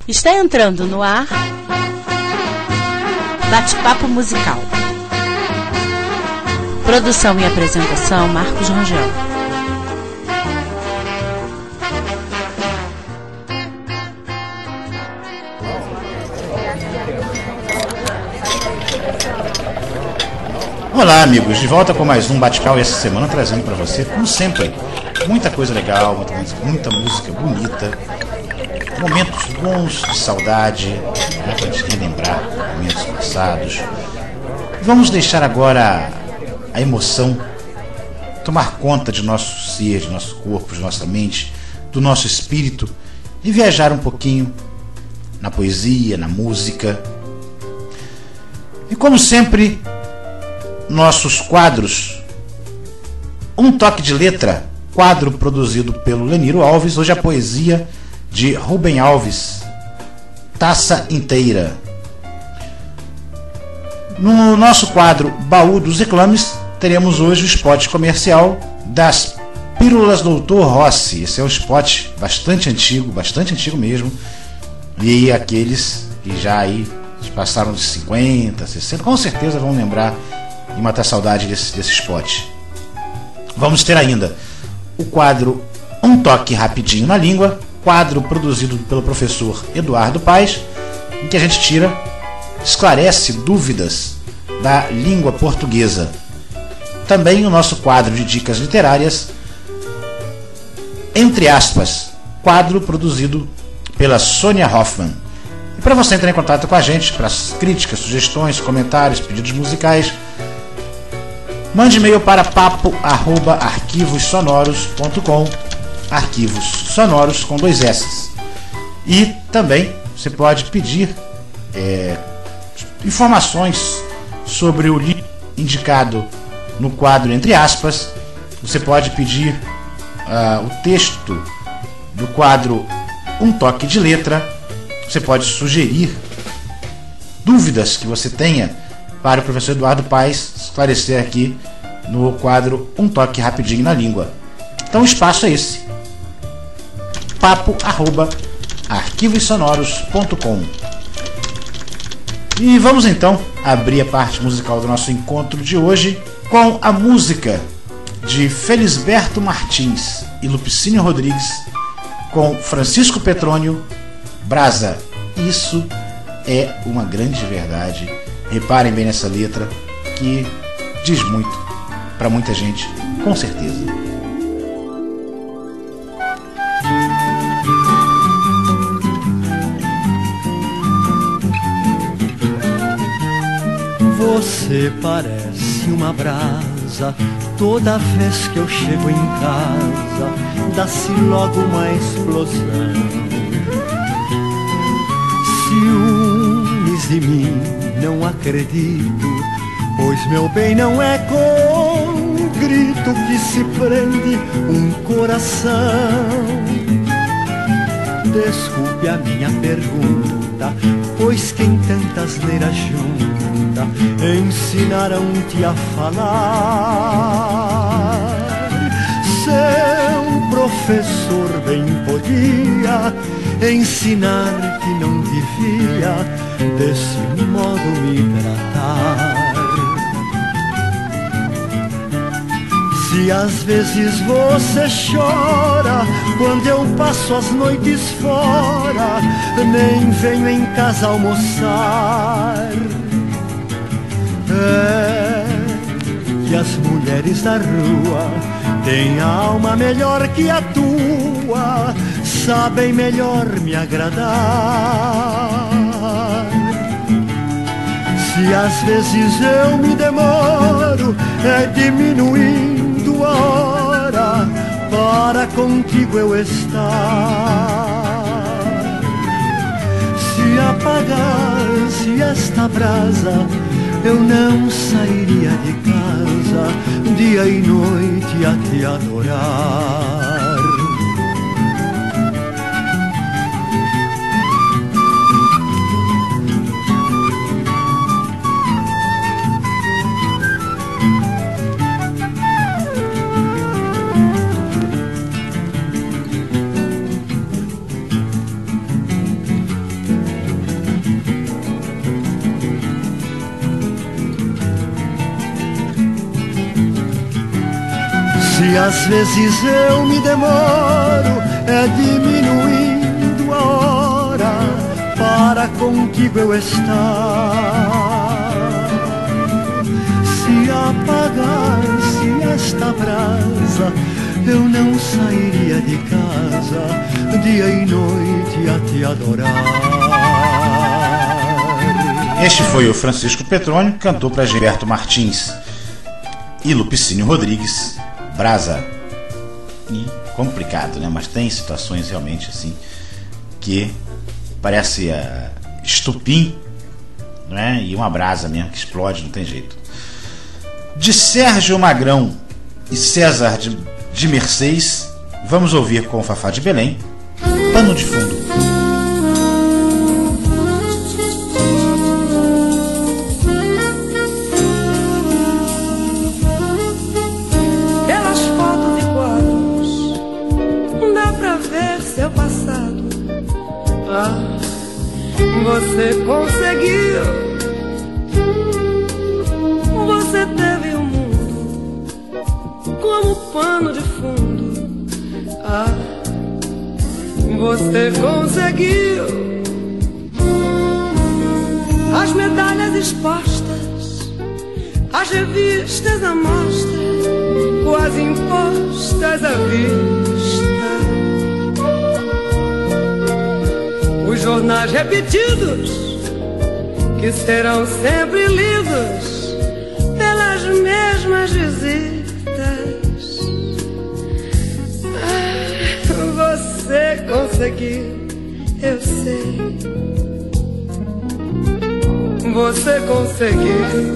Está entrando no ar Bate-Papo Musical. Produção e apresentação Marcos Rangel. Olá, amigos, de volta com mais um Bate-Papo essa semana, trazendo para você, como sempre, muita coisa legal, muita música bonita, momentos bons de saudade, para a gente relembrar momentos passados. Vamos deixar agora a emoção tomar conta de nosso ser, de nosso corpo, de nossa mente, do nosso espírito e viajar um pouquinho na poesia, na música. E como sempre, nossos quadros, Um Toque de Letra, quadro produzido pelo Leniro Alves, hoje a poesia de Rubem Alves, Taça Inteira. No nosso quadro Baú dos Reclames, teremos hoje o spot comercial das Pílulas Doutor Rossi. Esse é um spot bastante antigo mesmo, e aqueles que já aí passaram de 50, 60, com certeza vão lembrar e matar saudade desse spot. Vamos ter ainda o quadro Um Toque Rapidinho na Língua, quadro produzido pelo professor Eduardo Paes, em que a gente esclarece dúvidas da língua portuguesa. Também o nosso quadro de dicas literárias, Entre Aspas, quadro produzido pela Sônia Hoffman. E para você entrar em contato com a gente, para críticas, sugestões, comentários, pedidos musicais, mande e-mail para papo@arquivossonoros.com, arquivos sonoros com 2 S. E também você pode pedir informações sobre o livro indicado no quadro Entre Aspas. Você pode pedir o texto do quadro Um Toque de Letra. Você pode sugerir dúvidas que você tenha para o professor Eduardo Paes esclarecer aqui no quadro Um Toque Rapidinho na Língua. Então o espaço é esse: papo@arquivossonoros.com. E vamos então abrir a parte musical do nosso encontro de hoje com a música de Felisberto Martins e Lupicínio Rodrigues, com Francisco Petrônio, Brasa. Isso é uma grande verdade. Reparem bem nessa letra, que diz muito para muita gente, com certeza. Você parece uma brasa, toda vez que eu chego em casa, dá-se logo uma explosão. Ciúmes de mim não acredito, pois meu bem não é com um grito que se prende um coração. Desculpe a minha pergunta, pois quem tantas neiras junta ensinaram-te a falar. Seu professor bem podia ensinar que não devia desse modo me tratar. Se às vezes você chora quando eu passo as noites fora, nem venho em casa almoçar. É que as mulheres da rua têm alma melhor que a tua, sabem melhor me agradar. Se às vezes eu me demoro, é diminuindo a hora para contigo eu estar. Se apagasse esta brasa, eu não sairia de casa dia e noite a te adorar. Se às vezes eu me demoro, é diminuindo a hora para contigo eu estar. Se apagasse esta brasa, eu não sairia de casa dia e noite a te adorar. Este foi o Francisco Petrônio, que cantou para Gilberto Martins e Lupicínio Rodrigues, Brasa. E complicado, né? Mas tem situações realmente assim que parece estupim, né? E uma brasa mesmo que explode, não tem jeito. De Sérgio Magrão e César de Mercês, vamos ouvir com o Fafá de Belém, Pano de Fundo. Pelas fotos e quadros dá pra ver seu passado. Ah, você conseguiu. Você teve o mundo como pano de fundo. Ah, você conseguiu. As medalhas expostas, as revistas à mostra, quase impostas à vista, os jornais repetidos que serão sempre lidos pelas mesmas visitas. Ah, você conseguiu, eu sei. Você conseguiu.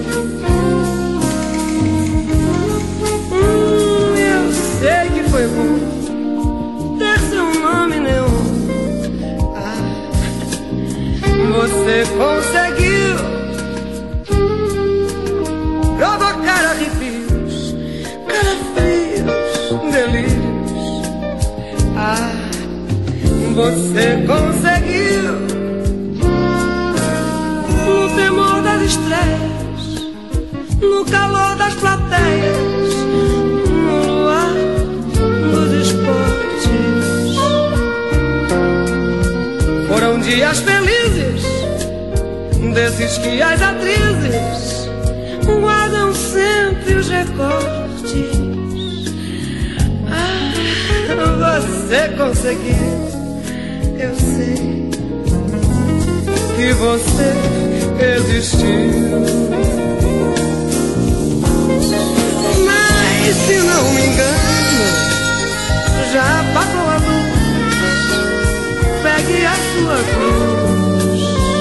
Eu sei que foi bom ter seu nome neon. Ah, você conseguiu provocar arrepios, calafrios, delírios. Ah, você conseguiu. No temor das estreias, no calor das plateias, no luar dos esportes. Foram dias felizes, desses que as atrizes guardam sempre os recortes. Ah, você conseguiu, eu sei que você existiu. Mas se não me engano, já apagou a luz. Pegue a sua cruz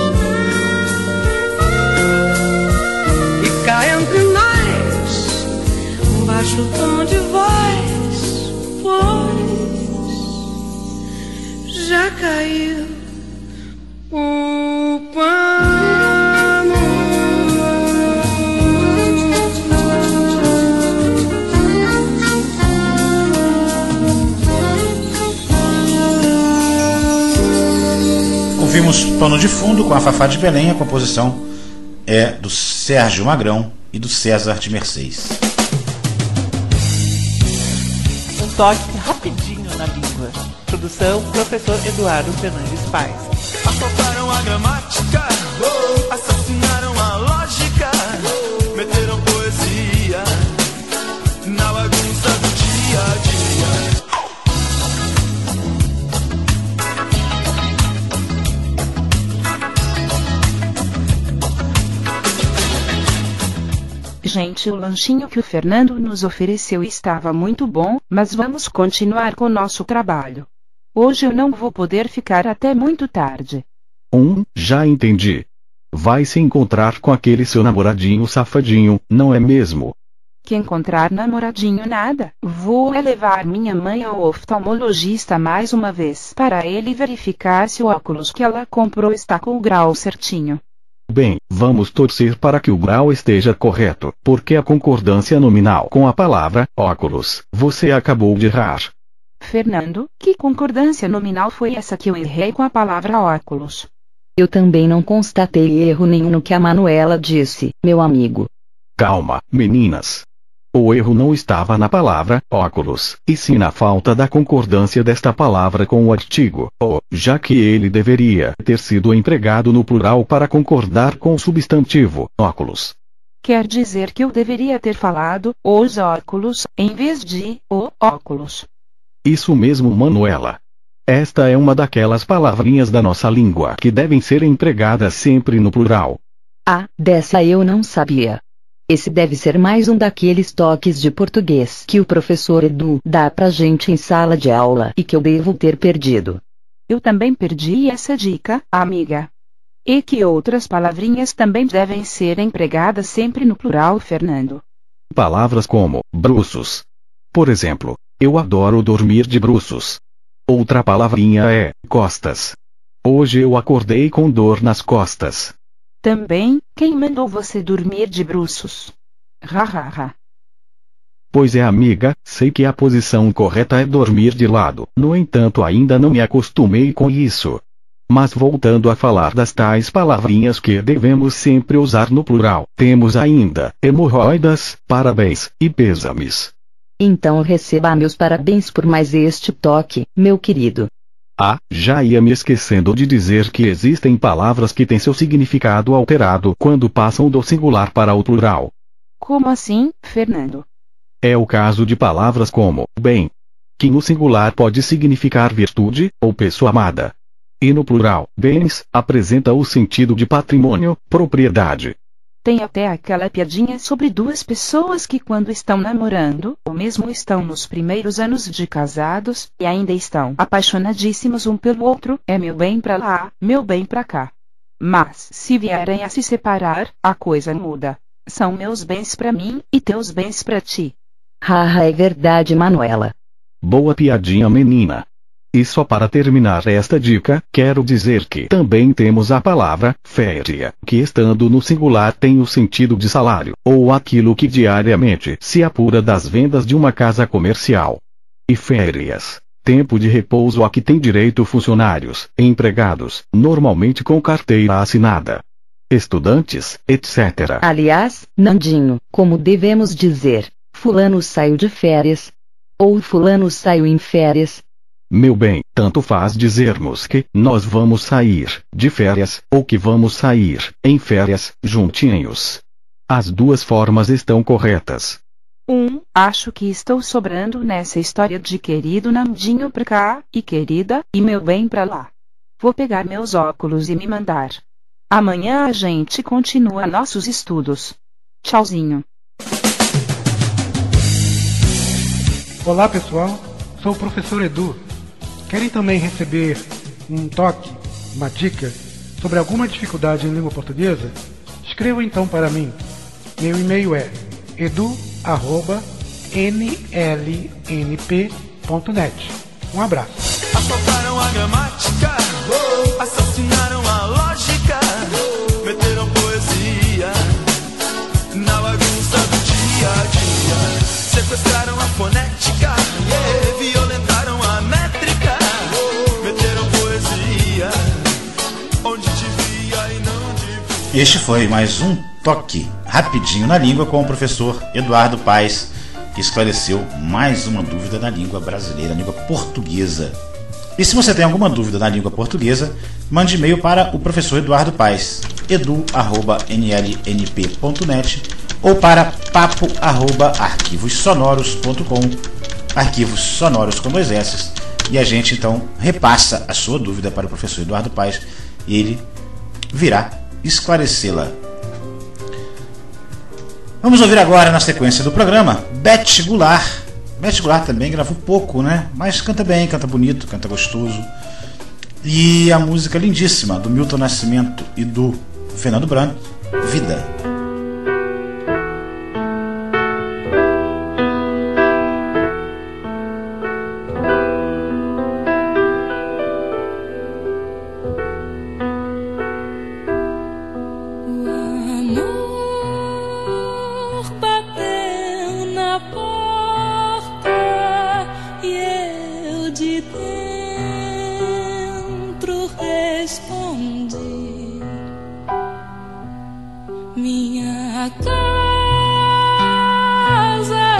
e cá entre nós, um baixo tom de voz, pois já caiu o pano. Ouvimos Pano de Fundo com a Fafá de Belém. A composição é do Sérgio Magrão e do César de Mercês. Um toque rapidinho na língua. Produção, professor Eduardo Fernandes Paes. Assaltaram a gramática, assassinaram a lógica, meteram poesia na bagunça do dia a dia. Gente, o lanchinho que o Fernando nos ofereceu estava muito bom, mas vamos continuar com o nosso trabalho. Hoje eu não vou poder ficar até muito tarde. Já entendi. Vai se encontrar com aquele seu namoradinho safadinho, não é mesmo? Que encontrar namoradinho nada. Vou levar minha mãe ao oftalmologista mais uma vez para ele verificar se o óculos que ela comprou está com o grau certinho. Bem, vamos torcer para que o grau esteja correto, porque a concordância nominal com a palavra óculos, você acabou de errar. Fernando, que concordância nominal foi essa que eu errei com a palavra óculos? Eu também não constatei erro nenhum no que a Manuela disse, meu amigo. Calma, meninas. O erro não estava na palavra óculos, e sim na falta da concordância desta palavra com o artigo o, já que ele deveria ter sido empregado no plural para concordar com o substantivo óculos. Quer dizer que eu deveria ter falado os óculos, em vez de o óculos. Isso mesmo, Manuela. Esta é uma daquelas palavrinhas da nossa língua que devem ser empregadas sempre no plural. Ah, dessa eu não sabia. Esse deve ser mais um daqueles toques de português que o professor Edu dá pra gente em sala de aula e que eu devo ter perdido. Eu também perdi essa dica, amiga. E que outras palavrinhas também devem ser empregadas sempre no plural, Fernando? Palavras como bruços. Por exemplo, eu adoro dormir de bruços. Outra palavrinha é costas. Hoje eu acordei com dor nas costas. Também, quem mandou você dormir de bruços? Hahaha. Pois é, amiga, sei que a posição correta é dormir de lado. No entanto, ainda não me acostumei com isso. Mas voltando a falar das tais palavrinhas que devemos sempre usar no plural, temos ainda hemorroidas, parabéns e pêsames. Então receba meus parabéns por mais este toque, meu querido. Ah, já ia me esquecendo de dizer que existem palavras que têm seu significado alterado quando passam do singular para o plural. Como assim, Fernando? É o caso de palavras como bem, que no singular pode significar virtude ou pessoa amada. E no plural, bens, apresenta o sentido de patrimônio, propriedade. Tem até aquela piadinha sobre duas pessoas que quando estão namorando, ou mesmo estão nos primeiros anos de casados, e ainda estão apaixonadíssimos um pelo outro, é meu bem pra lá, meu bem pra cá. Mas, se vierem a se separar, a coisa muda. São meus bens pra mim, e teus bens pra ti. Haha, é verdade, Manuela. Boa piadinha, menina. E só para terminar esta dica, quero dizer que também temos a palavra féria, que estando no singular tem o sentido de salário, ou aquilo que diariamente se apura das vendas de uma casa comercial. E férias, tempo de repouso a que tem direito funcionários, empregados, normalmente com carteira assinada, estudantes, etc. Aliás, Nandinho, como devemos dizer, fulano saiu de férias, ou fulano saiu em férias. Meu bem, tanto faz dizermos que nós vamos sair de férias ou que vamos sair em férias juntinhos. As duas formas estão corretas. Acho que estou sobrando nessa história de querido Nandinho pra cá, e querida, e meu bem pra lá. Vou pegar meus óculos e me mandar. Amanhã a gente continua nossos estudos. Tchauzinho. Olá pessoal, sou o professor Edu. Querem também receber um toque, uma dica sobre alguma dificuldade em língua portuguesa? Escrevam então para mim. Meu e-mail é edu@nlnp.net. Um abraço. Assaltaram a gramática, assassinaram a lógica, meteram poesia na bagunça do dia a dia, sequestraram a fonética, violentaram a métrica, meteram poesia onde devia e não devia. Este foi mais um toque rapidinho na língua com o professor Eduardo Paes, que esclareceu mais uma dúvida na língua brasileira, na língua portuguesa. E se você tem alguma dúvida na língua portuguesa, mande e-mail para o professor Eduardo Paes, edu@nlnp.net, ou para papo@arquivossonoros.com, arquivos sonoros com 2 S, e a gente então repassa a sua dúvida para o professor Eduardo Paes e ele virá esclarecê-la. Vamos ouvir agora, na sequência do programa, Beth Goulart. Beth Goulart também gravou pouco, né? Mas canta bem, canta bonito, canta gostoso. E a música lindíssima do Milton Nascimento e do Fernando Brant, Vida. Minha casa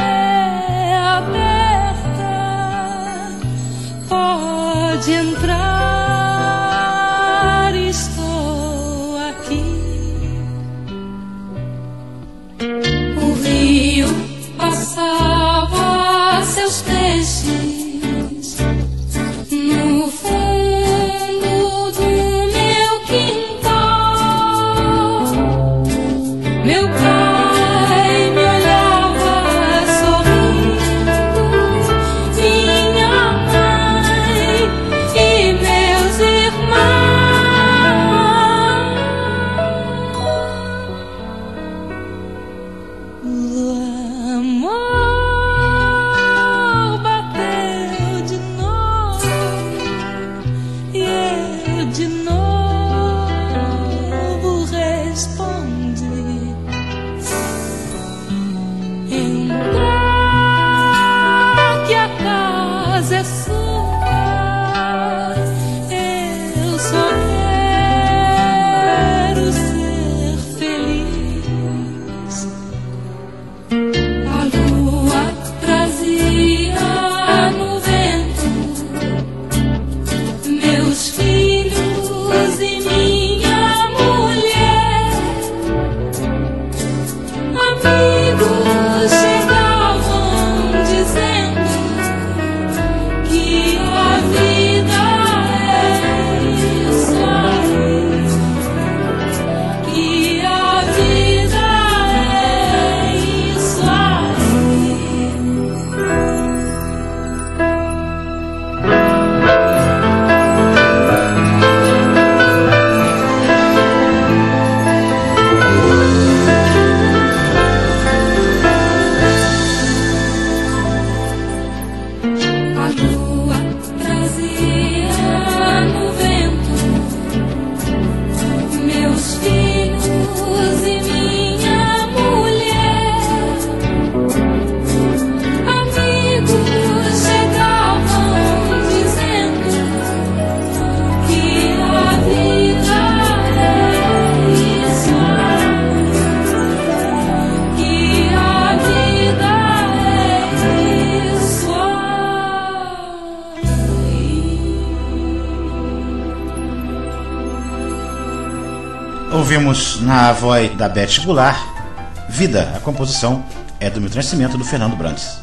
Ouvimos na voz da Beth Goulart, Vida. A composição é do Milton Nascimento, do Fernando Brandes.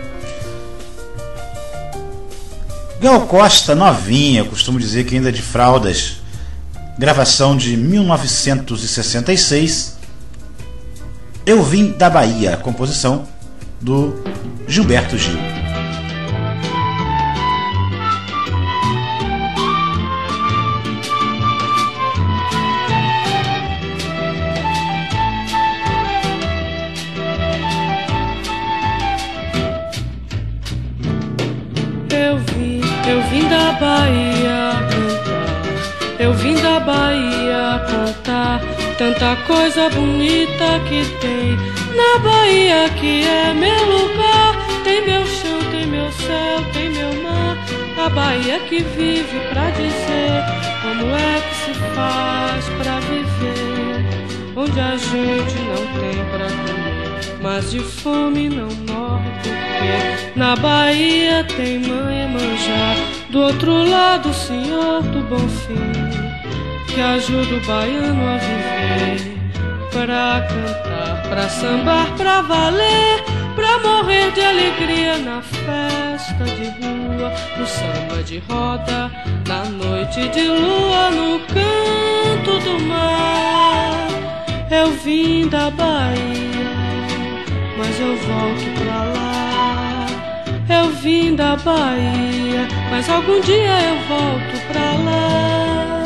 Gal Costa, novinha, eu costumo dizer que ainda de fraldas. Gravação de 1966. Eu Vim da Bahia, a composição do Gilberto Gil. Eu vim da Bahia cantar, eu vim da Bahia contar tanta coisa bonita que tem na Bahia, que é meu lugar. Tem meu chão, tem meu céu, tem meu mar. A Bahia que vive pra dizer como é que se faz pra viver, onde a gente não tem pra comer, mas de fome não morre, porque na Bahia tem mãe e manjar. Do outro lado o Senhor do Bonfim, que ajuda o baiano a viver, pra cantar, pra sambar, pra valer, pra morrer de alegria na festa de rua, no samba de roda, na noite de lua, no canto do mar. Eu vim da Bahia, mas eu volto pra lá. Eu vim da Bahia, mas algum dia eu volto pra lá.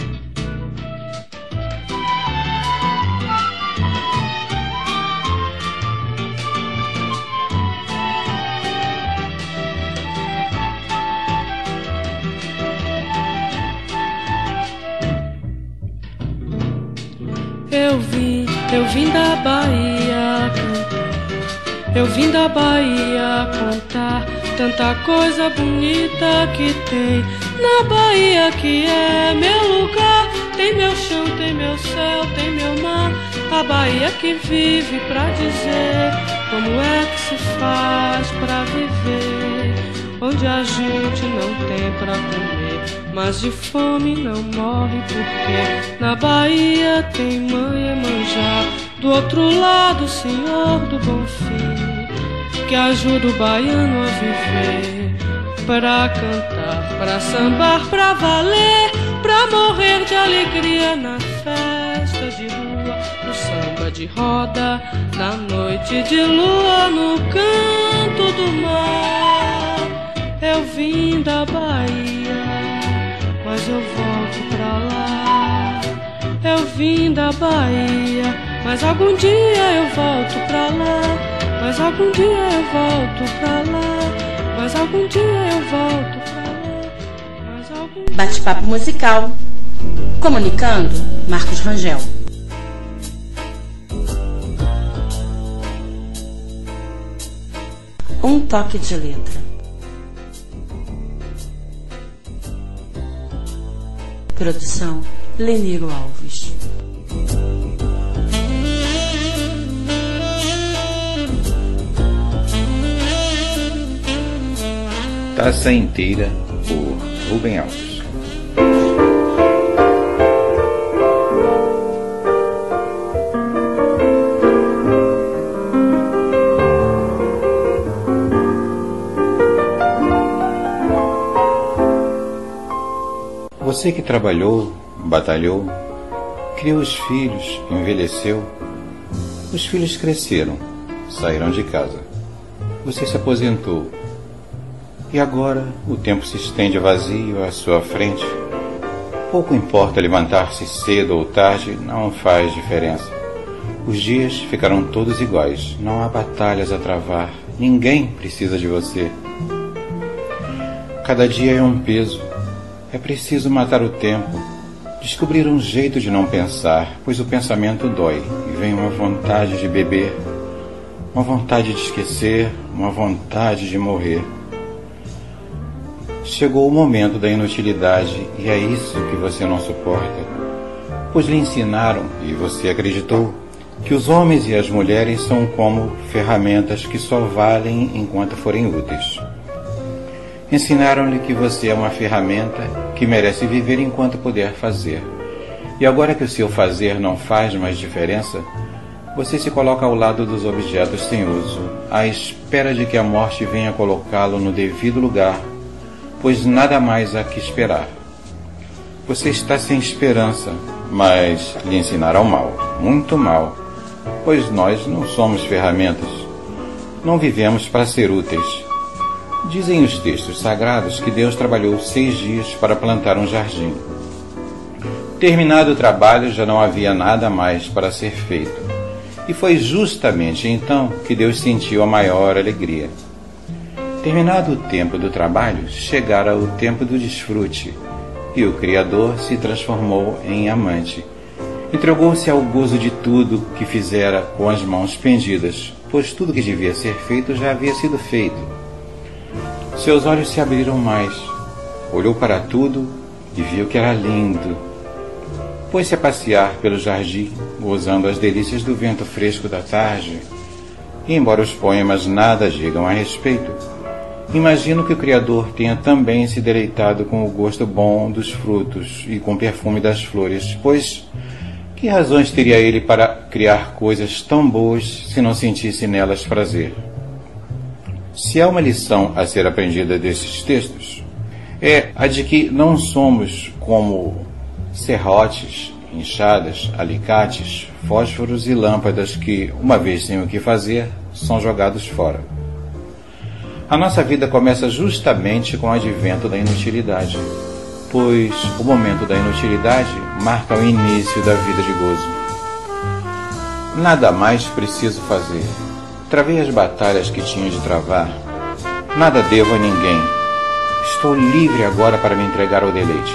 Eu vim da Bahia cantar, eu vim da Bahia contar tanta coisa bonita que tem na Bahia, que é meu lugar. Tem meu chão, tem meu céu, tem meu mar. A Bahia que vive pra dizer como é que se faz pra viver, onde a gente não tem pra comer, mas de fome não morre, porque na Bahia tem mãe e manjar. Do outro lado o Senhor do Bonfim, que ajuda o baiano a viver, pra cantar, pra sambar, pra valer, pra morrer de alegria na festa de rua, no samba de roda, na noite de lua, no canto do mar. Eu vim da Bahia, mas eu volto pra lá. Eu vim da Bahia, mas algum dia eu volto pra lá. Mas algum dia eu volto pra lá. Mas algum dia eu volto pra lá. Mas algum... Bate-papo musical. Comunicando, Marcos Rangel. Um toque de letra. Produção Leniro Alves. Taça Inteira, por Rubem Alves. Você que trabalhou, batalhou, criou os filhos, envelheceu. Os filhos cresceram, saíram de casa. Você se aposentou. E agora o tempo se estende vazio à sua frente. Pouco importa levantar-se cedo ou tarde, não faz diferença. Os dias ficarão todos iguais, não há batalhas a travar, ninguém precisa de você. Cada dia é um peso, é preciso matar o tempo, descobrir um jeito de não pensar, pois o pensamento dói e vem uma vontade de beber, uma vontade de esquecer, uma vontade de morrer. Chegou o momento da inutilidade e é isso que você não suporta, pois lhe ensinaram, e você acreditou, que os homens e as mulheres são como ferramentas que só valem enquanto forem úteis. Ensinaram-lhe que você é uma ferramenta que merece viver enquanto puder fazer, E agora que o seu fazer não faz mais diferença, você se coloca ao lado dos objetos sem uso, à espera de que a morte venha colocá-lo no devido lugar, pois nada mais há que esperar. Você está sem esperança, mas lhe ensinará o mal, muito mal, pois nós não somos ferramentas, não vivemos para ser úteis. Dizem os textos sagrados que Deus trabalhou 6 dias para plantar um jardim. Terminado o trabalho, já não havia nada mais para ser feito. E foi justamente então que Deus sentiu a maior alegria. Terminado o tempo do trabalho, chegara o tempo do desfrute, e o Criador se transformou em amante. Entregou-se ao gozo de tudo que fizera com as mãos pendidas, pois tudo que devia ser feito já havia sido feito. Seus olhos se abriram mais, olhou para tudo e viu que era lindo. Pôs-se a passear pelo jardim, gozando as delícias do vento fresco da tarde. E embora os poemas nada digam a respeito, imagino que o Criador tenha também se deleitado com o gosto bom dos frutos e com o perfume das flores, pois que razões teria ele para criar coisas tão boas se não sentisse nelas prazer? Se há uma lição a ser aprendida desses textos, é a de que não somos como serrotes, enxadas, alicates, fósforos e lâmpadas que, uma vez sem o que fazer, são jogados fora. A nossa vida começa justamente com o advento da inutilidade, pois o momento da inutilidade marca o início da vida de gozo. Nada mais preciso fazer. Travei as batalhas que tinha de travar. Nada devo a ninguém. Estou livre agora para me entregar ao deleite.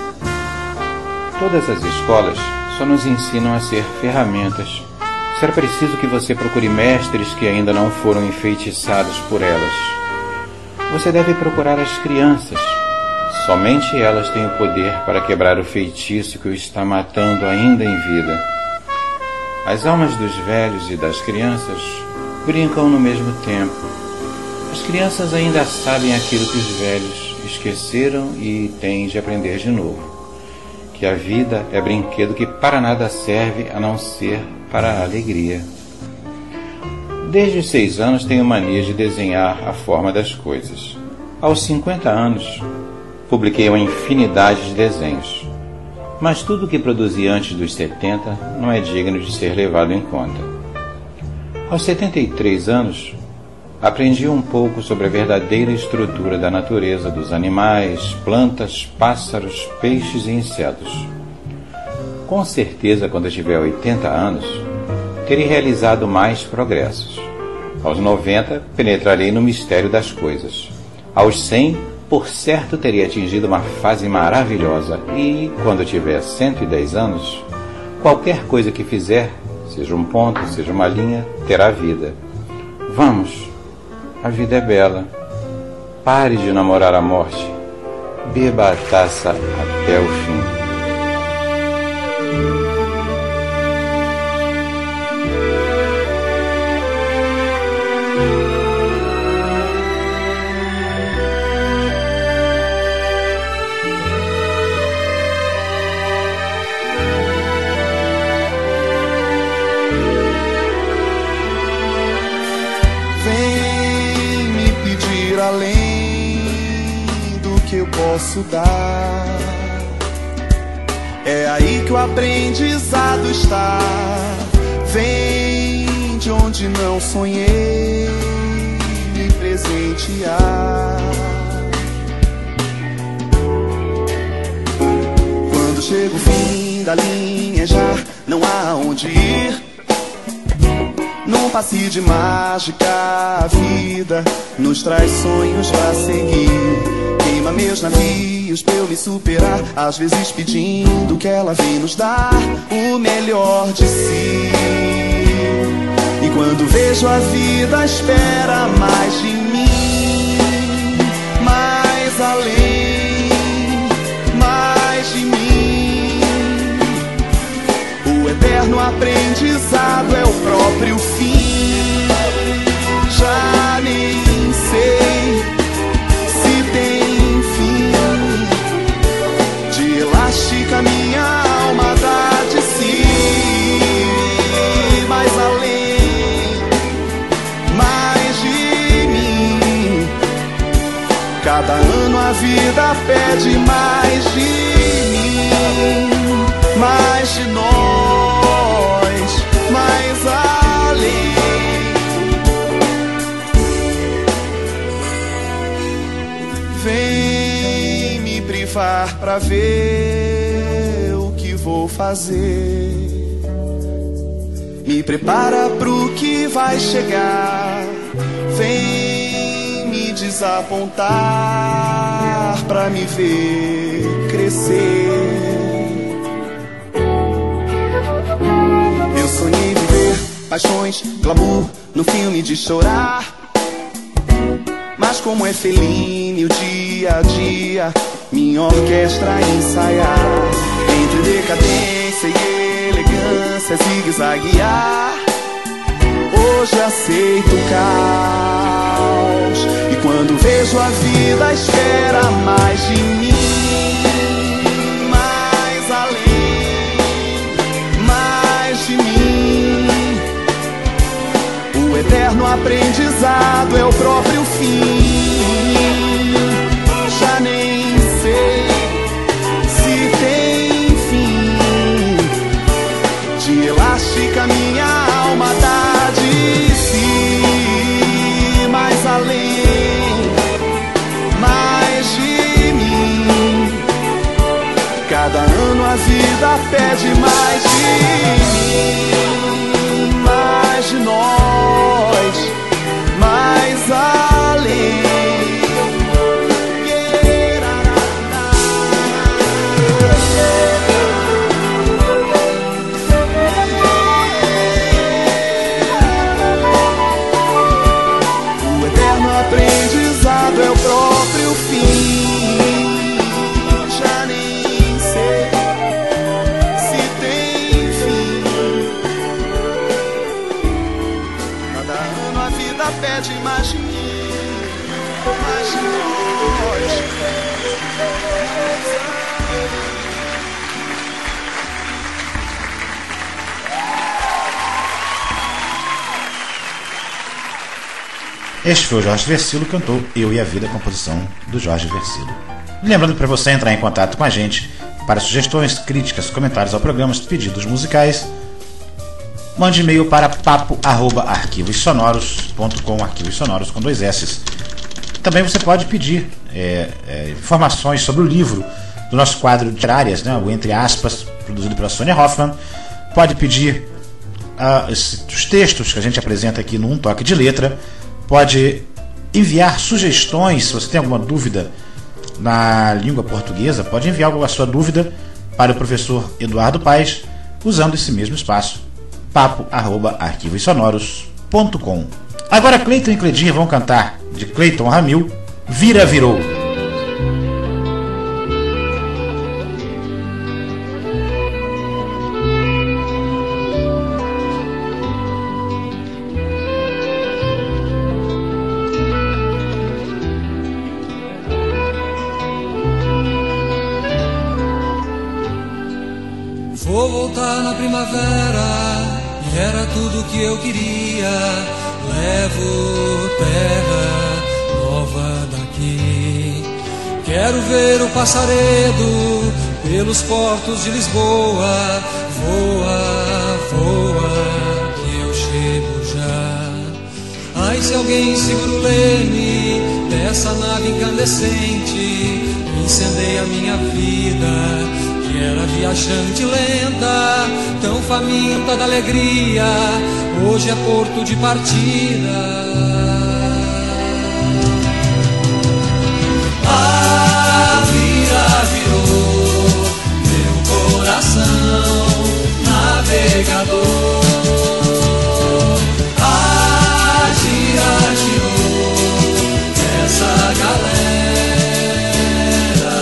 Todas as escolas só nos ensinam a ser ferramentas. Será preciso que você procure mestres que ainda não foram enfeitiçados por elas. Você deve procurar as crianças. Somente elas têm o poder para quebrar o feitiço que o está matando ainda em vida. As almas dos velhos e das crianças brincam no mesmo tempo. As crianças ainda sabem aquilo que os velhos esqueceram e têm de aprender de novo. Que a vida é brinquedo que para nada serve a não ser para a alegria. Desde os 6 anos tenho mania de desenhar a forma das coisas. Aos 50 anos, publiquei uma infinidade de desenhos. Mas tudo o que produzi antes dos 70 não é digno de ser levado em conta. Aos 73 anos, aprendi um pouco sobre a verdadeira estrutura da natureza dos animais, plantas, pássaros, peixes e insetos. Com certeza, quando eu tiver 80 anos, terei realizado mais progressos. Aos 90, penetrarei no mistério das coisas. Aos 100, por certo, teria atingido uma fase maravilhosa. E, quando eu tiver 110 anos, qualquer coisa que fizer, seja um ponto, seja uma linha, terá vida. Vamos! A vida é bela. Pare de namorar a morte. Beba a taça até o fim. Posso dar. É aí que o aprendizado está. Vem de onde não sonhei me presentear. Quando chega o fim da linha, já não há onde ir. Num passe de mágica, a vida nos traz sonhos pra seguir. Queima meus navios pra eu me superar, às vezes pedindo que ela vem nos dar o melhor de si. E quando vejo a vida espera mais de mim, mais além, mais de mim. O eterno aprendizado é o próprio fim. Já nem sei se tem fim. De elástica minha alma dá. vida pede mais de mim, mais de nós, mais além. Vem me privar pra ver o que vou fazer. Me prepara pro que vai chegar. Vem me desapontar pra me ver crescer. Eu sonhei viver paixões, glamour no filme de chorar. Mas como é Fellini o dia a dia, minha orquestra ensaiar. Entre decadência e elegância, zigue-zaguear. Hoje aceito o caos, e quando vejo a vida espera mais de mim, mais além, mais de mim. O eterno aprendizado é o próprio fim. Já nem sei se tem fim. De elástica minha alma dá de si, mais além, mais de mim. Cada ano a vida pede mais de mim, mais de nós, mais além. Aprendizado é o próprio fim. Já nem sei se tem fim. Cada ano a vida pede mais de mim, mais de nós. Este foi o Jorge Versilo, cantou Eu e a Vida, composição do Jorge Versilo. Lembrando que para você entrar em contato com a gente para sugestões, críticas, comentários ao programa, pedidos musicais, mande e-mail para papo@arquivossonoros.com, arquivos sonoros com 2 S. Também você pode pedir informações sobre o livro do nosso quadro de literárias, né, o Entre Aspas, produzido pela Sônia Hoffman. Pode pedir os textos que a gente apresenta aqui no Um Toque de Letra. Pode enviar sugestões, se você tem alguma dúvida na língua portuguesa, pode enviar a sua dúvida para o professor Eduardo Paes, usando esse mesmo espaço, papo@arquivossonoros.com. Agora Cleiton e Cledinha vão cantar, de Cleiton Ramil, Vira Virou. Vou voltar na primavera, e era tudo que eu queria. Levo terra nova daqui. Quero ver o passaredo pelos portos de Lisboa. Voa, voa, que eu chego já. Ai, se alguém segura o leme dessa nave incandescente, incendeia a minha vida, que era viajante lenta, tão faminta da alegria, hoje é porto de partida. A vira virou meu coração navegador. A gira girou essa galera.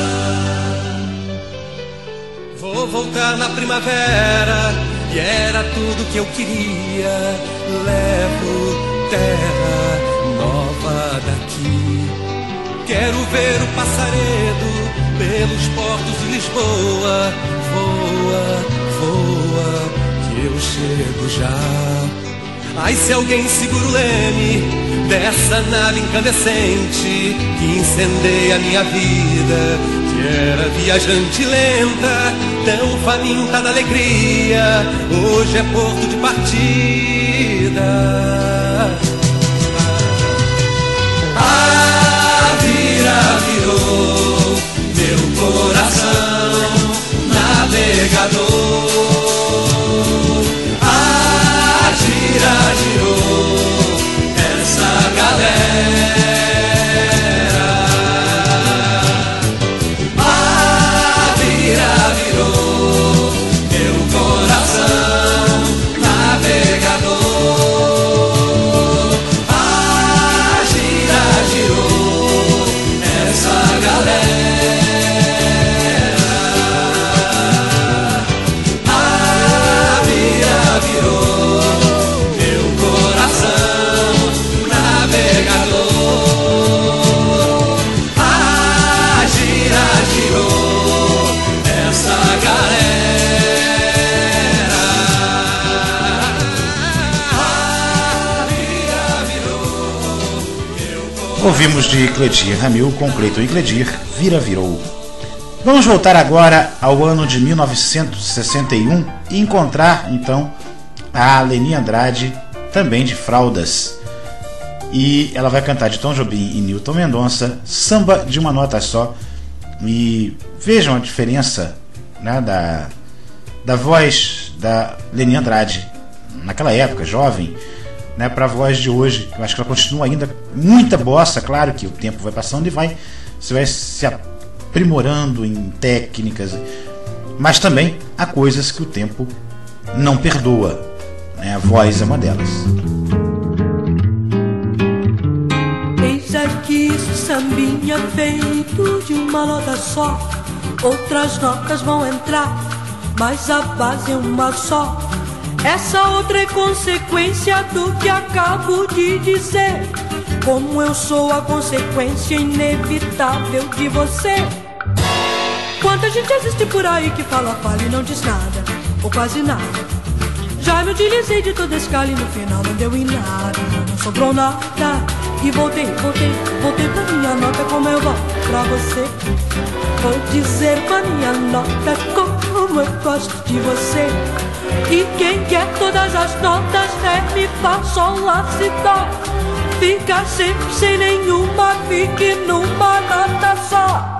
Vou voltar na primavera, e era tudo que eu queria. Levo terra nova daqui. Quero ver o passaredo pelos portos de Lisboa. Voa, voa, que eu chego já. Ai, se alguém segura o leme dessa nave incandescente que incendeia a minha vida, que era viajante lenta, tão faminta da alegria, hoje é porto de partida. A vira virou meu coração navegador. A gira girou essa galera. A vira virou meu coração navegador. A gira girou essa galera. A vira virou meu coração navegador. A gira girou essa galera. A vira virou meu coração. Ouvimos de Cledir Ramil com Cleiton e Cledir, Vira Virou. Vamos voltar agora ao ano de 1961 e encontrar então a Leni Andrade, também de Fraldas. E ela vai cantar de Tom Jobim e Newton Mendonça, Samba de uma Nota Só. E vejam a diferença, né, da voz da Leni Andrade naquela época, jovem, né, para a voz de hoje. Eu acho que ela continua ainda muita bossa. Claro que o tempo vai passando e você vai se aprimorando em técnicas, mas também há coisas que o tempo não perdoa, né? A voz é uma delas. Eis aqui esse sambinha feito de uma nota só. Outras notas vão entrar, mas a base é uma só. Essa outra é consequência do que acabo de dizer. Como eu sou a consequência inevitável de você. Quanta gente existe por aí que fala e não diz nada, ou quase nada. Já me utilizei de toda escala e no final não deu em nada, não sobrou nada. E voltei pra minha nota como eu volto pra você. Vou dizer pra minha nota como eu gosto de você. E quem quer todas as notas, ré, mi, fá, sol, lá, si, dó, fica sempre sem nenhuma, fique numa nota só.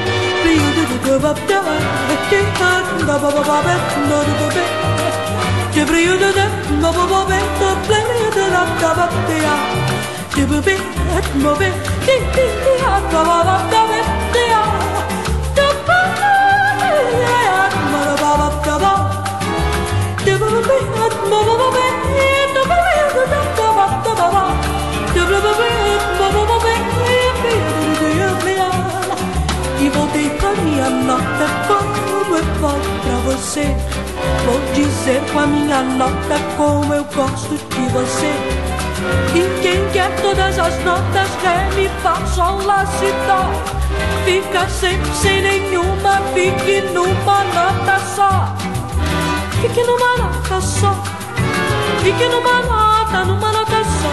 E voltei pra minha nota como eu volto pra você. Vou dizer com a minha nota como eu gosto de você. E quem quer todas as notas, ré, mi, fá, sol, lá, si, dó, fica sempre sem nenhuma, fique numa nota só. Fique numa nota só. Fique numa nota só.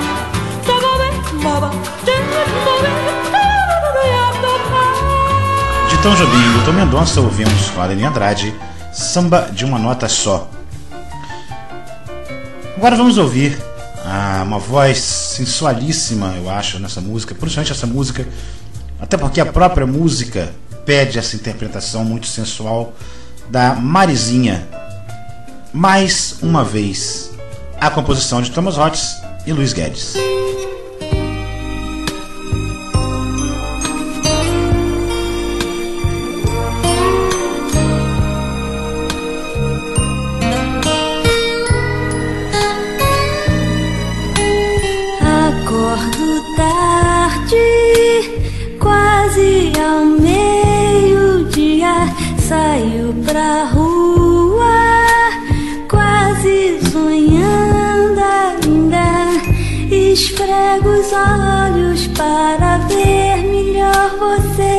De Tom Jobim e Newton Mendonça, ouvimos com a Leni Andrade, Samba de uma Nota Só. Agora vamos ouvir uma voz sensualíssima, eu acho, nessa música, principalmente essa música, até porque a própria música pede essa interpretação muito sensual da Marizinha. Mais uma vez, a composição de Thomas Hotz e Luiz Guedes. Acordo tarde, quase ao meio-dia, saio pra rua, quase sonhando ainda, esfrego os olhos para ver melhor você.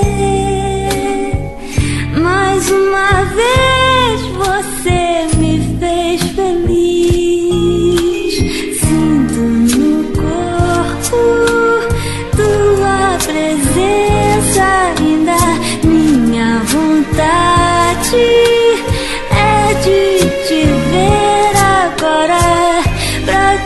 Mais uma vez você me fez feliz, sinto no corpo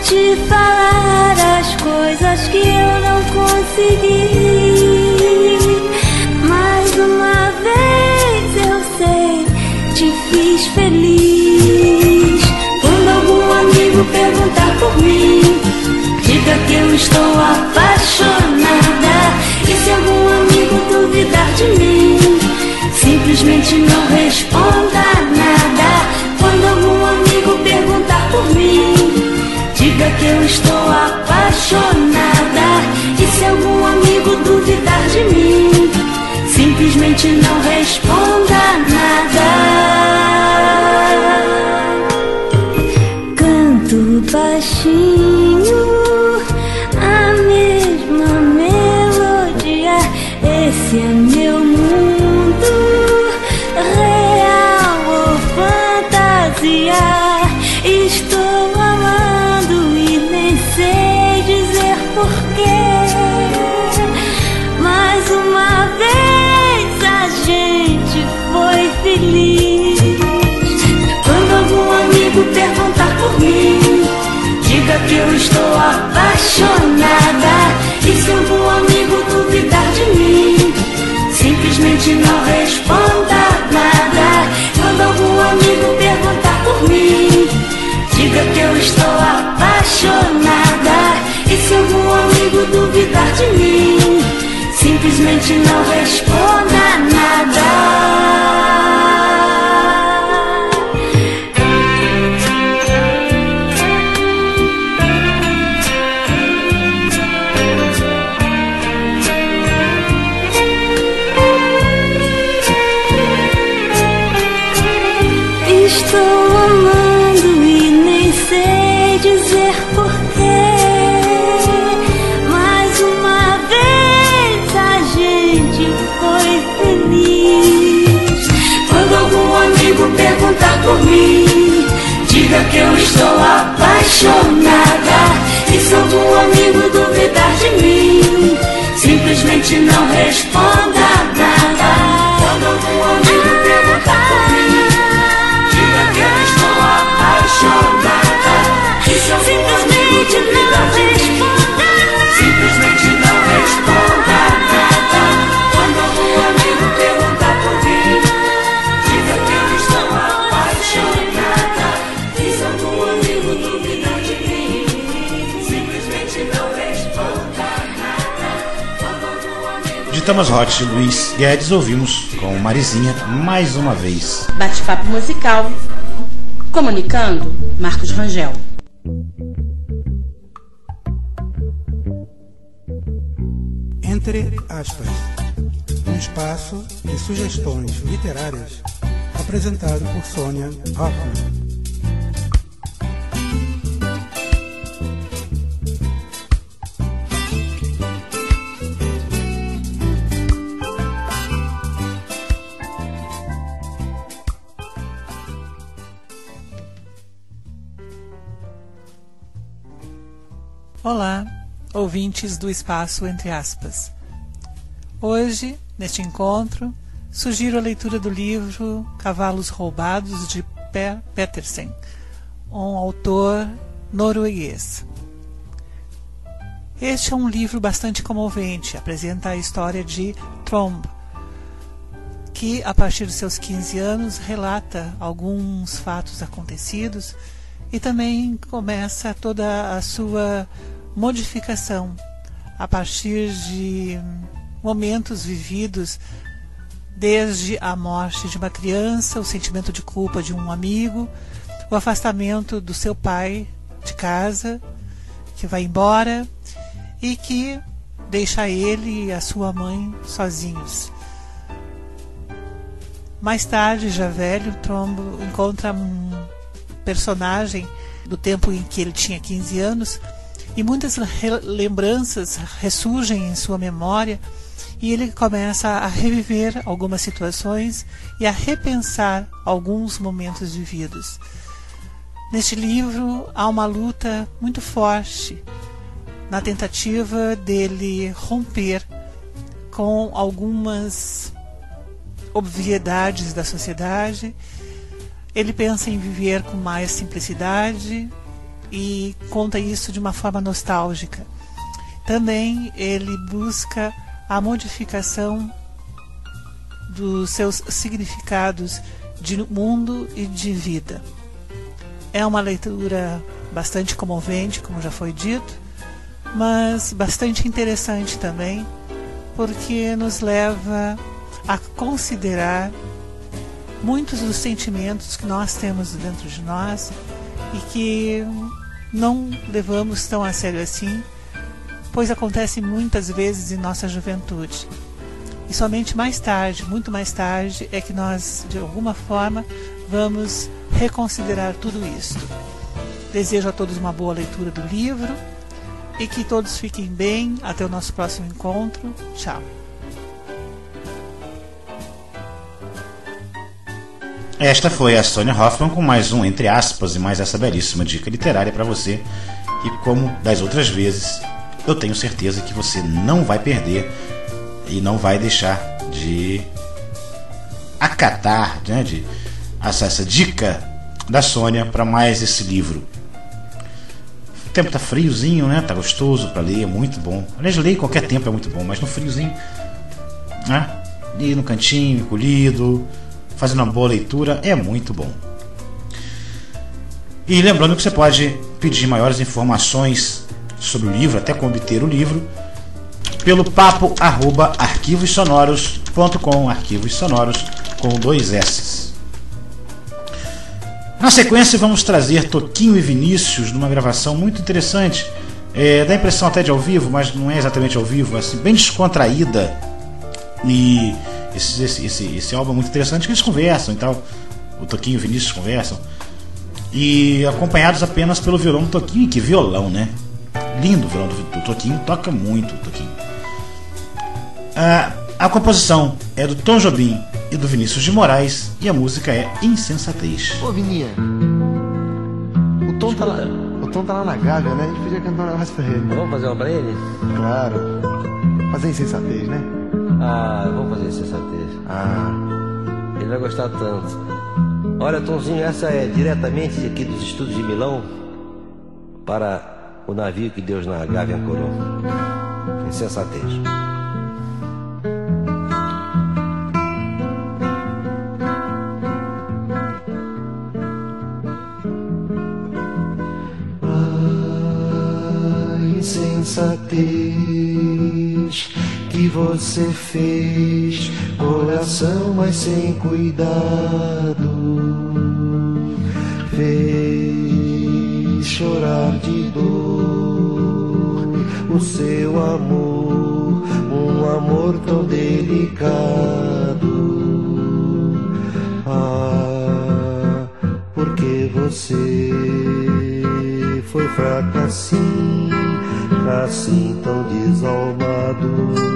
te falar as coisas que eu não consegui. Mais uma vez eu sei, te fiz feliz. Quando algum amigo perguntar por mim, diga que eu estou apaixonada. E se algum amigo duvidar de mim, simplesmente não responda nada. Quando algum amigo perguntar por mim, diga que eu estou apaixonada. E se algum amigo duvidar de mim, simplesmente não responda nada. Canto baixinho a mesma melodia. Esse é meu mundo, real ou fantasia. Estou amando e nem sei dizer porquê. Mais uma vez a gente foi feliz. Quando algum amigo perguntar por mim, diga que eu estou apaixonada. E se algum amigo duvidar de mim, simplesmente não responda nada. Quando algum amigo perguntar por mim, diga que eu estou apaixonada. E se algum amigo duvidar de mim, simplesmente não responda nada. Estou amando e nem sei dizer porquê. Mais uma vez a gente foi feliz. Quando algum amigo perguntar por mim, diga que eu estou apaixonada. E se algum amigo duvidar de mim, simplesmente não responda nada. Quando algum amigo perguntar por mim, diga que eu estou apaixonada. E se algum amigo duvidar de mim, simplesmente não responda nada. Quando algum amigo perguntar por mim, diga que eu estou apaixonada. E se algum amigo duvidar de mim, simplesmente não responda nada. De Thomas Roth e Luiz Guedes, ouvimos com Marizinha mais uma vez. Bate-papo musical. Comunicando, Marcos Rangel. Entre aspas, um espaço de sugestões literárias apresentado por Sônia Hoffman. Olá, ouvintes do Espaço Entre Aspas. Hoje, neste encontro, sugiro a leitura do livro Cavalos Roubados, de Per Petersen, um autor norueguês. Este é um livro bastante comovente, apresenta a história de Tromb, que, a partir dos seus 15 anos, relata alguns fatos acontecidos e também começa toda a sua modificação a partir de momentos vividos, desde a morte de uma criança, o sentimento de culpa de um amigo, o afastamento do seu pai de casa, que vai embora e que deixa ele e a sua mãe sozinhos. Mais tarde, já velho, Trombo encontra um personagem do tempo em que ele tinha 15 anos e muitas lembranças ressurgem em sua memória e ele começa a reviver algumas situações e a repensar alguns momentos vividos. Neste livro há uma luta muito forte na tentativa dele romper com algumas obviedades da sociedade. Ele pensa em viver com mais simplicidade, e conta isso de uma forma nostálgica. Também ele busca a modificação dos seus significados de mundo e de vida. É uma leitura bastante comovente, como já foi dito, mas bastante interessante também, porque nos leva a considerar muitos dos sentimentos que nós temos dentro de nós e que não levamos tão a sério assim, pois acontece muitas vezes em nossa juventude. E somente mais tarde, muito mais tarde, é que nós, de alguma forma, vamos reconsiderar tudo isto. Desejo a todos uma boa leitura do livro e que todos fiquem bem. Até o nosso próximo encontro. Tchau. Esta foi a Sônia Hoffmann com mais um, entre aspas, e mais essa belíssima dica literária para você. E como das outras vezes, eu tenho certeza que você não vai perder e não vai deixar de acatar, né, de essa dica da Sônia para mais esse livro. O tempo tá friozinho, né? Tá gostoso para ler, é muito bom. Aliás, ler em qualquer tempo é muito bom, mas no friozinho, né? Ir no cantinho, encolhido, fazendo uma boa leitura é muito bom. E lembrando que você pode pedir maiores informações sobre o livro, até como obter o livro, pelo papo@arquivossonoros.com, arquivos sonoros com 2 S. Na sequência vamos trazer Toquinho e Vinícius numa gravação muito interessante, dá a impressão até de ao vivo, mas não é exatamente ao vivo, assim, bem descontraída, e esse álbum é muito interessante, que eles conversam e tal, o Toquinho e o Vinícius conversam, e acompanhados apenas pelo violão do Toquinho. Que violão, né? Lindo o violão do Toquinho, toca muito o Toquinho. A composição é do Tom Jobim e do Vinícius de Moraes, e a música é Insensatez. Ô Vininha, o Tom tá lá na Gávea, né? A gente podia cantar um negócio pra ele. Vamos fazer uma pra ele? Claro. Fazer Insensatez, né? Vamos fazer Insensatez. Ele vai gostar tanto. Olha, Tomzinho, essa é diretamente aqui dos estúdios de Milão para o navio que Deus na Gávea ancorou. Insensatez. Insensatez que você fez, coração mas sem cuidado, fez chorar de dor o seu amor, um amor tão delicado. Porque você foi fraco assim, assim tão desalmado.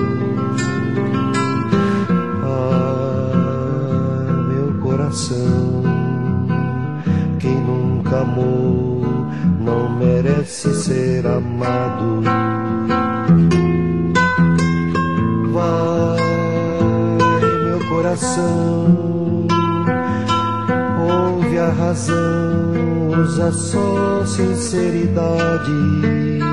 Meu coração, quem nunca amou não merece ser amado. Vai, meu coração, ouve a razão, usa só sinceridade.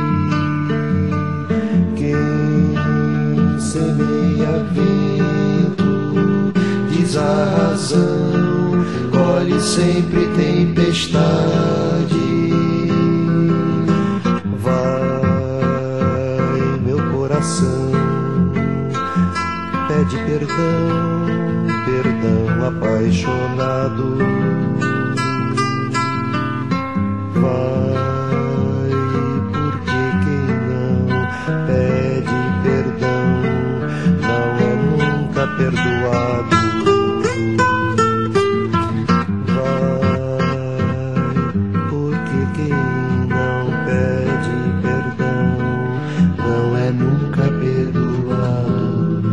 Semeia vento, diz a razão, colhe sempre tempestade. Vai, meu coração, pede perdão, perdão apaixonado. Vai, porque quem não pede perdão perdoado. Vai, porque quem não pede perdão não é nunca perdoado.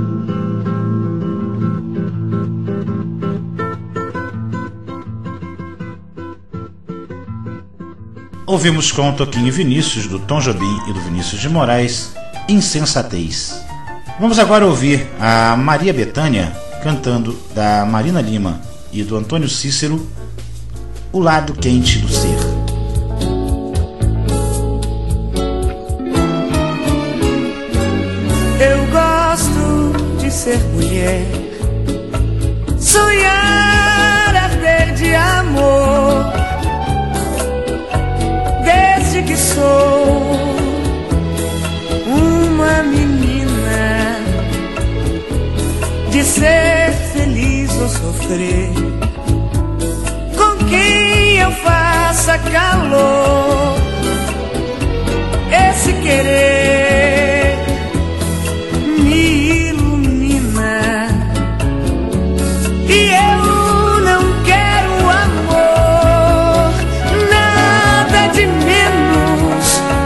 Ouvimos com Toquinho e Vinícius, do Tom Jobim e do Vinícius de Moraes, Insensatez. Vamos agora ouvir a Maria Bethânia cantando, da Marina Lima e do Antônio Cícero, O Lado Quente do Ser. Eu gosto de ser mulher, sonhar, arder de amor, desde que sou uma menina, de ser feliz ou sofrer, com quem eu faça calor, esse querer me ilumina. E eu não quero amor, nada de menos.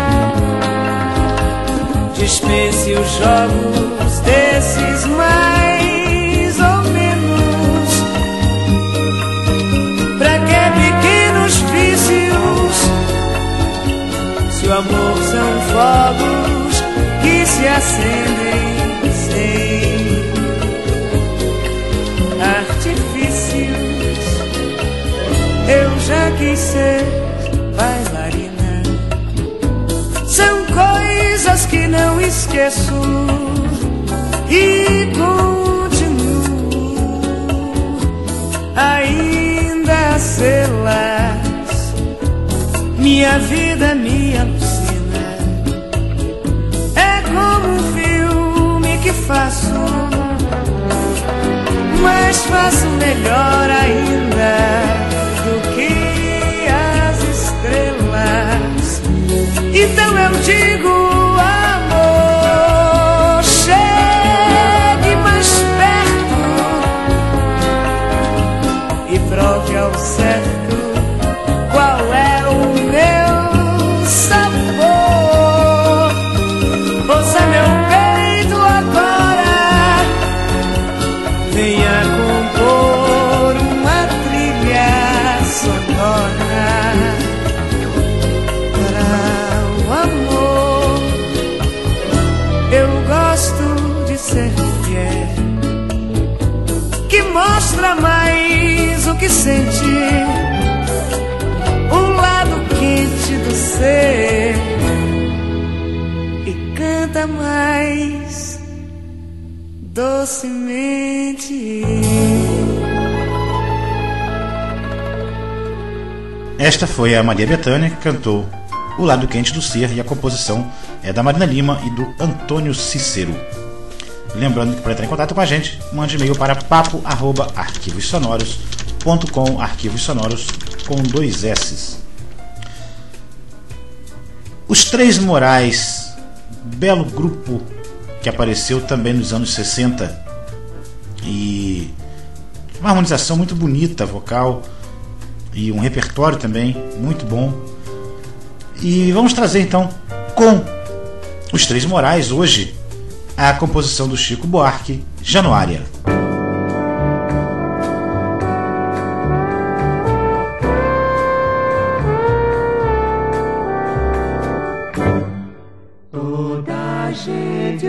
Dispense os jogos desses mais ou menos. Pra que pequenos vícios, se o amor são fogos que se acendem sem artifícios. Eu já quis ser bailarina. São coisas que não esqueço e continuo ainda a sê-las. Minha vida me alucina. É como um filme que faço, mas faço melhor ainda do que as estrelas. Então eu digo, amor, chegue mais perto e prove ao certo qual é o meu sabor. Ouça meu peito agora, venha compor uma trilha sonora para o amor. Eu gosto de ser fiel, que mostra mais o que sente, o lado quente do ser, e canta mais docemente. Esta foi a Maria Bethânia, que cantou O Lado Quente do Ser, e a composição é da Marina Lima e do Antônio Cícero. Lembrando que para entrar em contato com a gente, mande e-mail para papo@arquivossonoros.com, arquivos sonoros com 2 S's. Os Três Morais, belo grupo que apareceu também nos anos 60 e uma harmonização muito bonita vocal e um repertório também muito bom. E vamos trazer então com os Três Morais hoje a composição do Chico Buarque, Januária. Toda a gente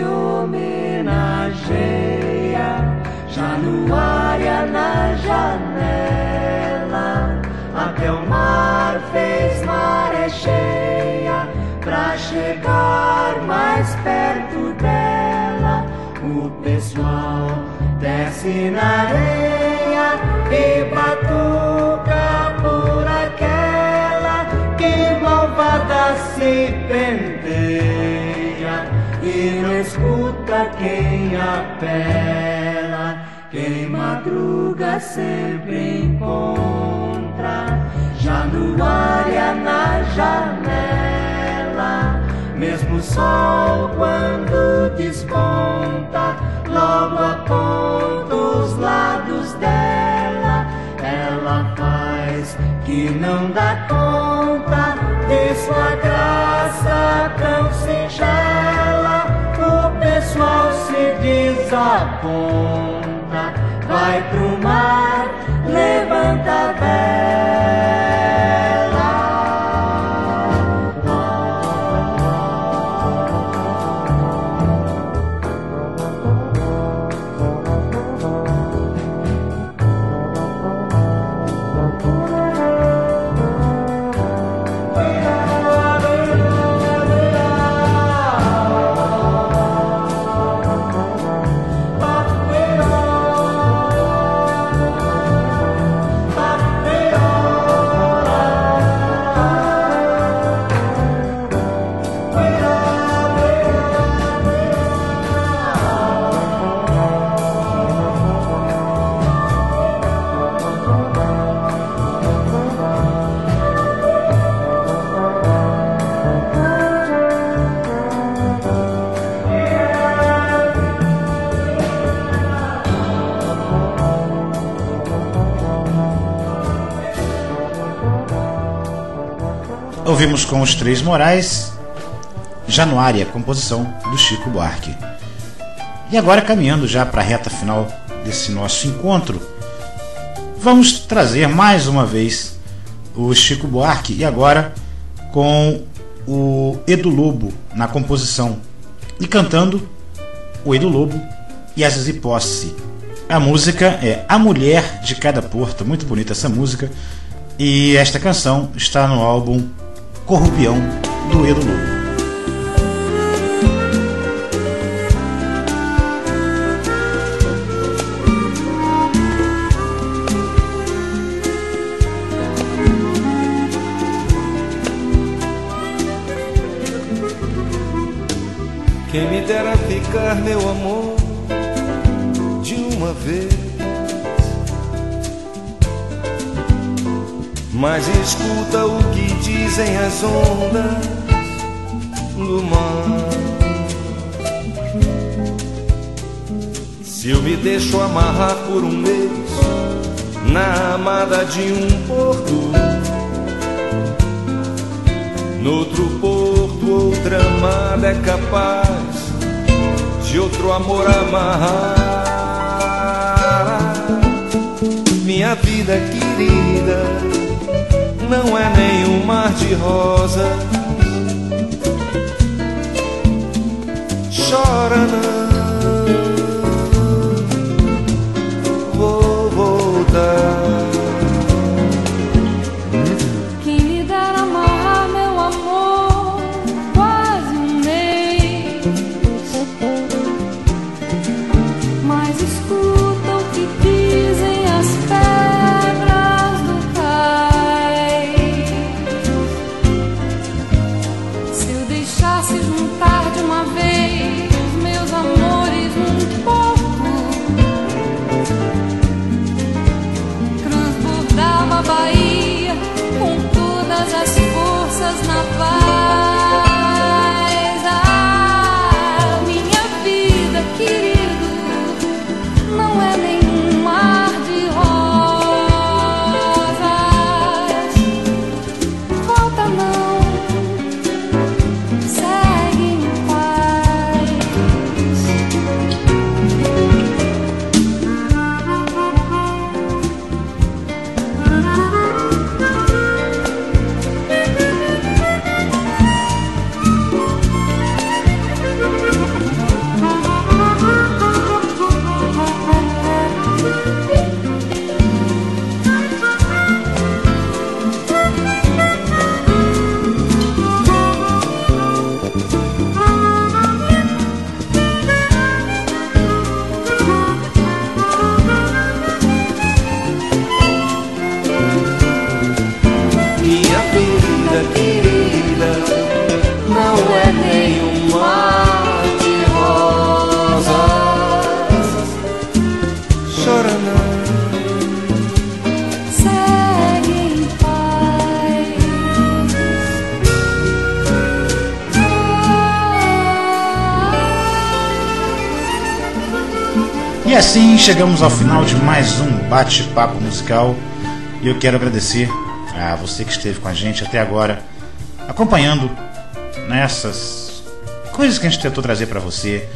homenageia Januária na janela, até o mar fez maré cheia pra chegar mais perto dela. O pessoal desce na areia e batuca por aquela que malvada se penteia e não escuta quem apela. Quem madruga sempre encontra Januária na janela. Mesmo o sol quando desponta, logo aponta os lados dela. Ela faz que não dá conta de sua graça tão singela. O pessoal se desaponta, vai pro mar, levanta a vela. Ouvimos com os Três Morais, Januária, composição do Chico Buarque. E agora, caminhando já para a reta final desse nosso encontro, vamos trazer mais uma vez o Chico Buarque, e agora com o Edu Lobo na composição, e cantando o Edu Lobo e a Zizi Posse. A música é A Mulher de Cada Porto, muito bonita essa música, e esta canção está no álbum Corrupião do Edu Lobo. Quem me dera ficar, meu amor, de uma vez, mas escuta o que dizem as ondas do mar. Se eu me deixo amarrar por um mês na amada de um porto, noutro porto outra amada é capaz de outro amor amarrar. Minha vida querida não é nem um mar de rosas. Chora não, vou voltar. E assim chegamos ao final de mais um bate-papo musical, e eu quero agradecer a você que esteve com a gente até agora, acompanhando nessas coisas que a gente tentou trazer para você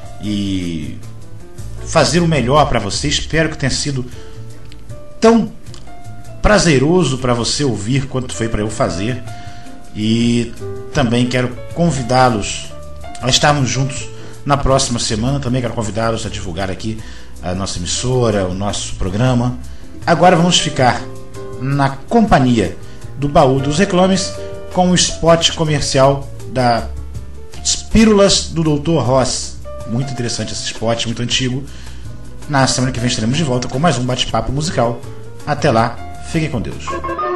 e fazer o melhor para você. Espero que tenha sido tão prazeroso para você ouvir quanto foi para eu fazer, e também quero convidá-los a estarmos juntos na próxima semana. Também quero convidá-los a divulgar aqui a nossa emissora, o nosso programa. Agora vamos ficar na companhia do Baú dos Reclames com o spot comercial das Pílulas do Dr. Ross. Muito interessante esse spot, muito antigo. Na semana que vem estaremos de volta com mais um bate-papo musical. Até lá, fiquem com Deus.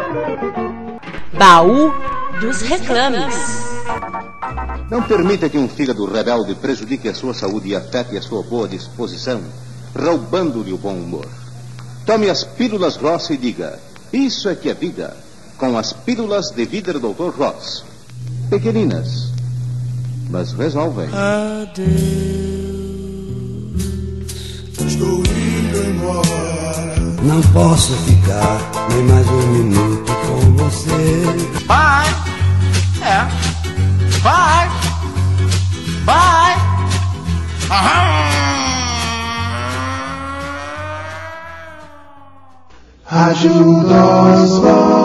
Baú dos Reclames. Não permita que um fígado rebelde prejudique a sua saúde e afete a sua boa disposição, roubando-lhe o bom humor. Tome as pílulas Ross e diga: isso é que é vida, com as pílulas de vida do Dr. Ross. Pequeninas, mas resolvem. Adeus, estou indo embora. Não posso ficar nem mais um minuto com você. Bye! É. Bye. Bye. Rádio Dose.